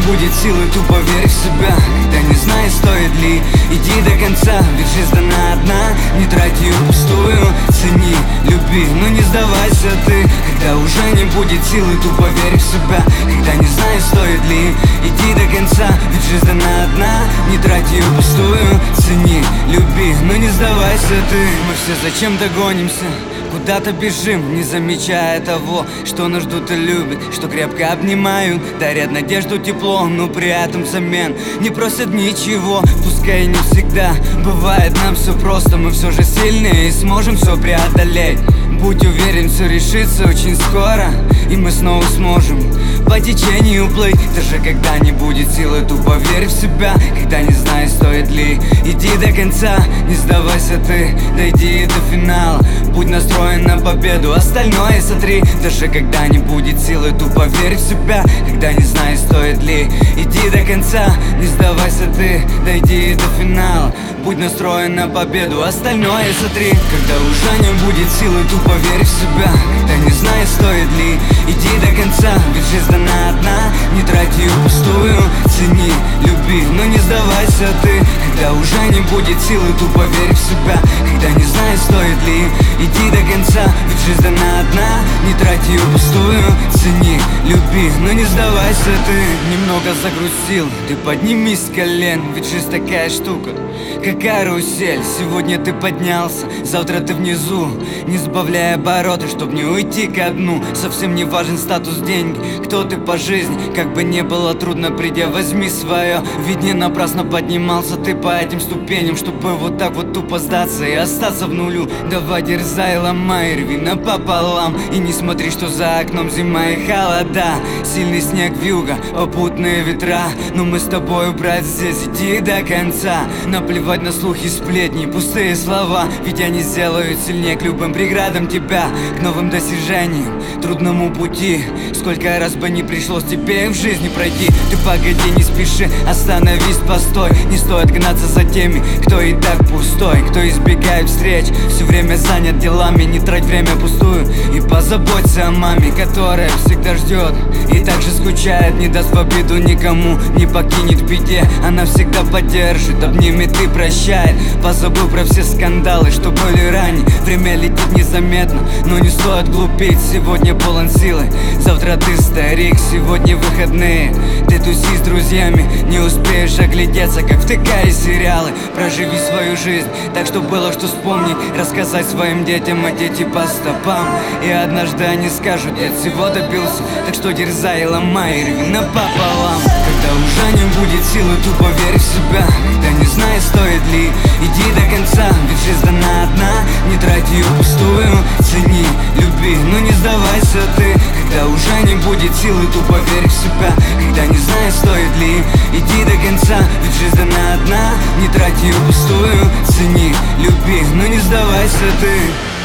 будет силы, тупо верь в себя. Когда не знаешь, стоит ли, иди до конца. Ведь жизнь дана одна, не трать ее пустую. Цени, люби, но не сдавайся ты. Когда уже не будет силы, тупо верь в себя. Когда не знаешь, стоит ли, иди до конца. Ведь жизнь дана одна, не трать ее пустую. Цени, люби, но не сдавайся ты. Мы все зачем-то гонимся, куда-то бежим, не замечая того, что нас ждут и любят, что крепко обнимают, дарят надежду, тепло, но при этом взамен не просят ничего. Пускай и не всегда бывает нам все просто, мы все же сильные и сможем все преодолеть. Будь уверен, все решится очень скоро, и мы снова сможем по течению плыть. Даже когда не будет силы, тупо верь в себя. Когда не знаешь, стоит ли, иди до конца. Не сдавайся ты, дойди до финала. Будь настроен на победу, остальное сотри. Даже когда не будет силы, тупо верь в себя. Когда не знаешь, стоит ли, иди до конца. Не сдавайся ты, дойди до финала. Будь настроен на победу, остальное сотри. Когда уже не будет силы, тупо верь в себя. Когда не знаешь, стоит ли, иди до конца. Ведь жизнь дана одна, не трать ее пустую. Цени, люби, но не сдавайся ты. Когда уже не будет силы, тупо верь в себя. Когда не знаешь, стоит ли, иди до конца. Ведь жизнь дана одна, не трать ее пустую. Цени, люби, но не сдавайся ты. Немного загрустил, ты поднимись с колен. Ведь жизнь такая штука, как карусель. Сегодня ты поднялся, завтра ты внизу. Не сбавляй обороты, чтоб не уйти ко дну. Совсем не важен статус, деньги, кто ты по жизни. Как бы не было трудно, придя, возьми свое. Ведь не напрасно поднимался ты по этим ступеням, чтобы вот так вот тупо сдаться и остаться в нулю. Давай дерзай, ломай, рви напополам. И не смотри, что за окном зима и холода. Сильный снег, вьюга, попутные ветра. Но мы с тобой, брат, здесь иди до конца. Наплевать на слухи, сплетни, пустые слова. Ведь они сделают сильнее к любым преградам тебя, к новым достижениям, трудному пути. Сколько раз бы не пришлось тебе в жизни пройти. Ты погоди, не спеши, остановись, постой. Не стоит гнаться за теми, кто и так пустой, кто избегает встреч, все время занят делами. Не трать время пустую и позаботься о маме, которая всегда ждет и также скучает. Не даст в обиду никому, не покинет в беде. Она всегда поддержит, обнимет и прощает. Позабыл про все скандалы, что были ранее. Время летит незаметно, но не стоит глупить. Сегодня полон силы, завтра ты старик. Сегодня выходные, ты туси с друзьями. Не успеешь оглядеться, как втыкая сериалы. Проживи свою жизнь так, что было что вспомнить. Рассказать своим детям, а дети по стопам. И однажды они скажут: я всего добился. Так что дерзай, ломай, рви напополам. Когда уже не будет силы, тупо верь в себя. Когда не знаешь, стоит ли, иди до конца. Ведь жизнь дана одна, не трать ее пустую. Цени, люби, но не сдавайся ты. Когда уже не будет силы, тупо верь в себя. Когда не знаешь, стоит ли, иди до конца. Ведь жизнь дана одна, не трать ее пустую. Цени, люби, но не сдавайся ты.